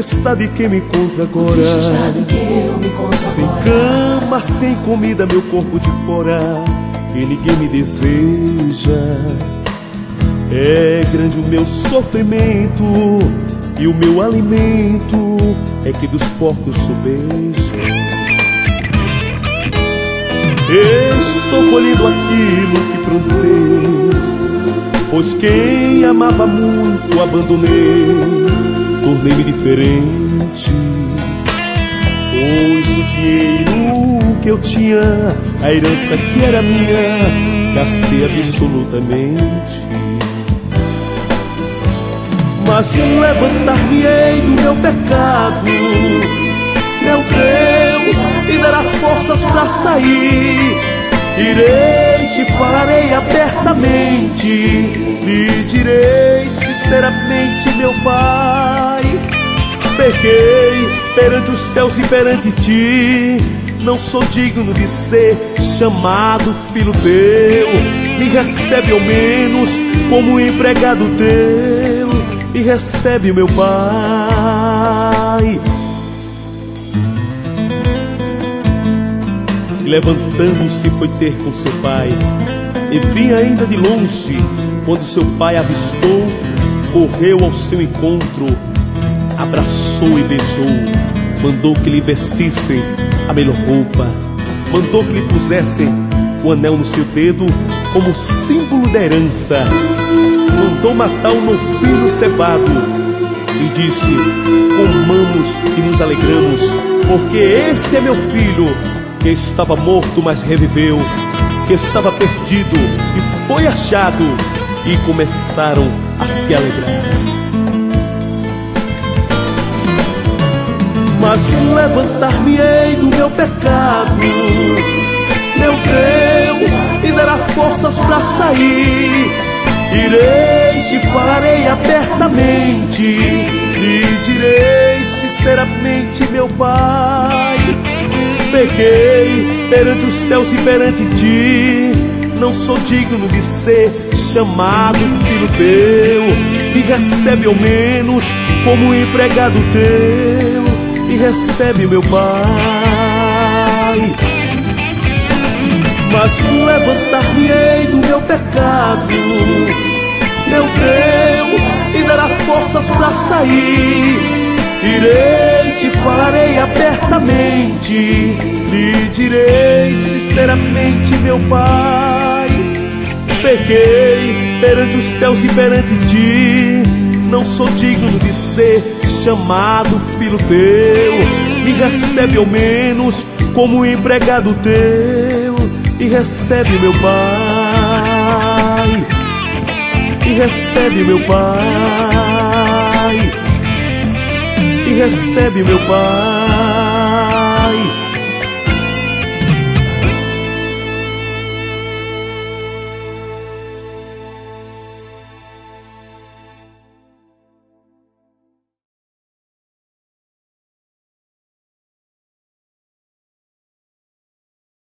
está de quem me encontra agora. Sem cama, sem comida, meu corpo de fora, e ninguém me deseja. É grande o meu sofrimento, e o meu alimento é que dos porcos sobeja. Estou colhendo aquilo que plantei, pois quem amava muito abandonei, tornei-me diferente. Pois o dinheiro que eu tinha, a herança que era minha, gastei absolutamente. Mas levantar-me-ei do meu pecado, meu Deus, e dará forças para sair. Irei, te falarei abertamente, lhe direi sinceramente, meu Pai. Pequei perante os céus e perante ti, não sou digno de ser chamado filho teu. Me recebe ao menos como empregado teu, me recebe, meu Pai. E levantando-se foi ter com seu pai, e vinha ainda de longe. Quando seu pai avistou, correu ao seu encontro, abraçou e beijou, mandou que lhe vestissem a melhor roupa, mandou que lhe pusessem o anel no seu dedo como símbolo da herança, mandou matar um novilho cevado e disse: comamos e nos alegramos, porque esse é meu filho, que estava morto mas reviveu, que estava perdido e foi achado. E começaram a se alegrar. Mas levantar-me-ei do meu pecado, meu Deus, e dará forças para sair. Irei, te falarei abertamente, lhe direi sinceramente, meu Pai. Pequei perante os céus e perante ti, não sou digno de ser chamado filho teu. Me recebe ao menos como empregado teu, me recebe, meu Pai. Mas levantar-me-ei do meu pecado, meu Deus, e dará forças para sair. Irei, te falarei abertamente, lhe direi sinceramente, meu Pai. Pequei perante os céus e perante ti, não sou digno de ser chamado filho teu. Me recebe ao menos como empregado teu, me recebe, meu Pai. Me recebe, meu Pai. Me recebe, meu Pai.